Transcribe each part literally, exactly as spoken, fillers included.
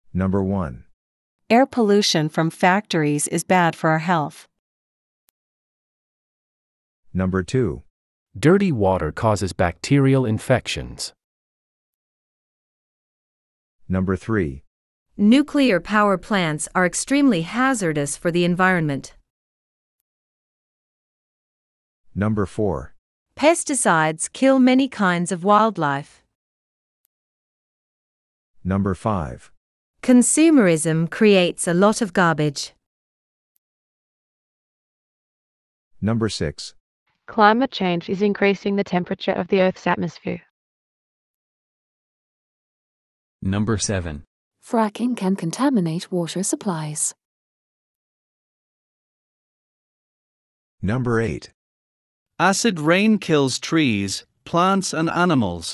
Number one. Air pollution from factories is bad for our health. Number two. Dirty water causes bacterial infections. Number three. Nuclear power plants are extremely hazardous for the environment. Number four. Pesticides kill many kinds of wildlife. Number five. Consumerism creates a lot of garbage. Number six. Climate change is increasing the temperature of the Earth's atmosphere. Number seven. Fracking can contaminate water supplies. Number eight. Acid rain kills trees, plants and animals.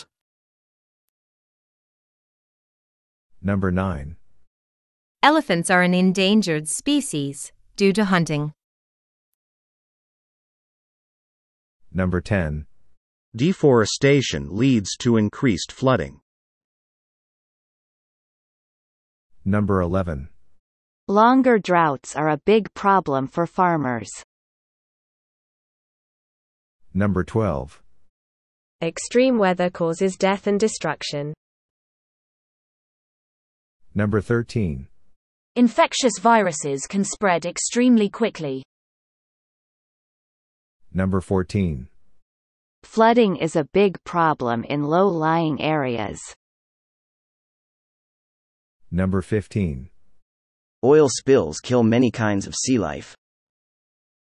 Number nine. Elephants are an endangered species due to hunting. Number ten. Deforestation leads to increased flooding. Number eleven. Longer droughts are a big problem for farmers. Number twelve. Extreme weather causes death and destruction. Number thirteen. Infectious viruses can spread extremely quickly. Number fourteen. Flooding is a big problem in low-lying areas. Number fifteen. Oil spills kill many kinds of sea life.